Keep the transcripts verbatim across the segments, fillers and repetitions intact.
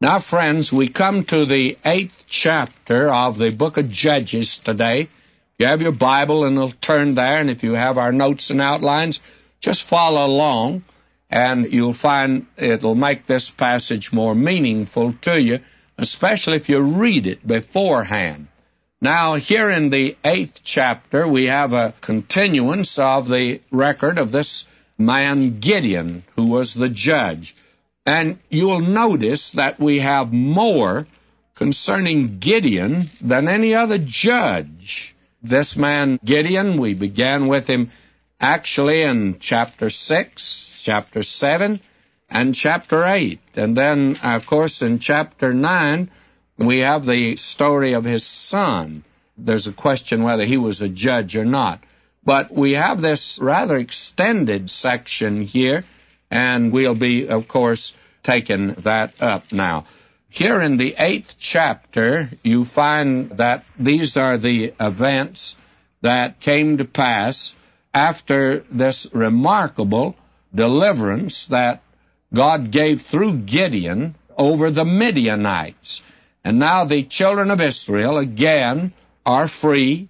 Now, friends, we come to the eighth chapter of the book of Judges today. If you have your Bible, and it'll turn there, and if you have our notes and outlines, just follow along, and you'll find it'll make this passage more meaningful to you, especially if you read it beforehand. Now, here in the eighth chapter, we have a continuance of the record of this man Gideon, who was the judge. And you'll notice that we have more concerning Gideon than any other judge. This man Gideon, we began with him actually in chapter six, chapter seven, and chapter eight. And then, of course, in chapter nine, we have the story of his son. There's a question whether he was a judge or not. But we have this rather extended section here, and we'll be, of course, taking that up now. Here in the eighth chapter, you find that these are the events that came to pass after this remarkable deliverance that God gave through Gideon over the Midianites. And now the children of Israel again are free,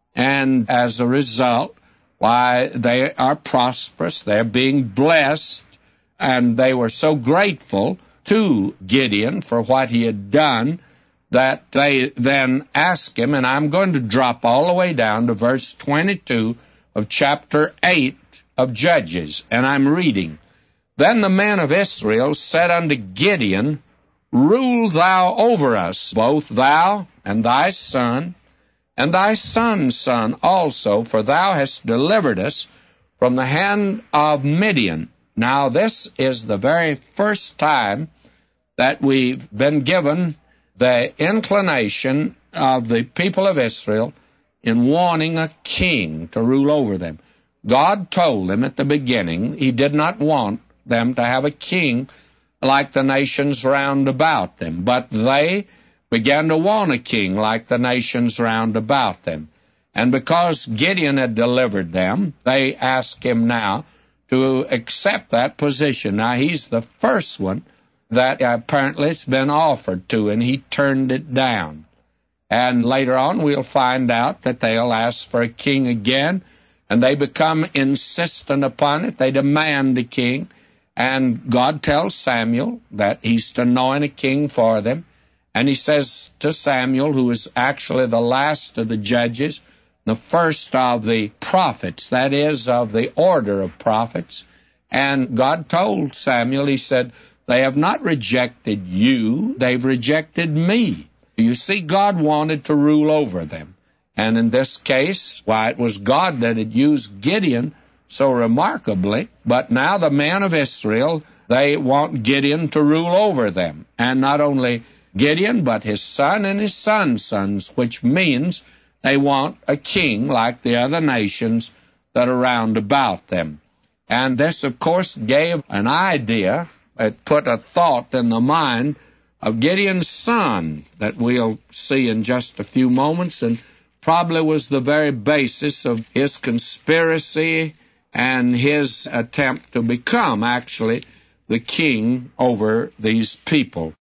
and as a result, why, they are prosperous, they're being blessed, and they were so grateful to Gideon for what he had done that they then asked him, and I'm going to drop all the way down to verse twenty-two of chapter eight of Judges, and I'm reading. Then the men of Israel said unto Gideon, Rule thou over us, both thou and thy son, and thy son's son also, for thou hast delivered us from the hand of Midian. Now, this is the very first time that we've been given the inclination of the people of Israel in wanting a king to rule over them. God told them at the beginning he did not want them to have a king like the nations round about them, but they began to want a king like the nations round about them. And because Gideon had delivered them, they asked him now to accept that position. Now, he's the first one that apparently it's been offered to, and he turned it down. And later on, we'll find out that they'll ask for a king again, and they become insistent upon it. They demand a king, and God tells Samuel that he's to anoint a king for them. And he says to Samuel, who is actually the last of the judges, the first of the prophets, that is, of the order of prophets. And God told Samuel, he said, they have not rejected you, they've rejected me. You see, God wanted to rule over them. And in this case, why, it was God that had used Gideon so remarkably, but now the men of Israel, they want Gideon to rule over them. And not only Gideon, but his son and his son's sons, which means they want a king like the other nations that are round about them. And this, of course, gave an idea, it put a thought in the mind of Gideon's son that we'll see in just a few moments, and probably was the very basis of his conspiracy and his attempt to become actually the king over these people.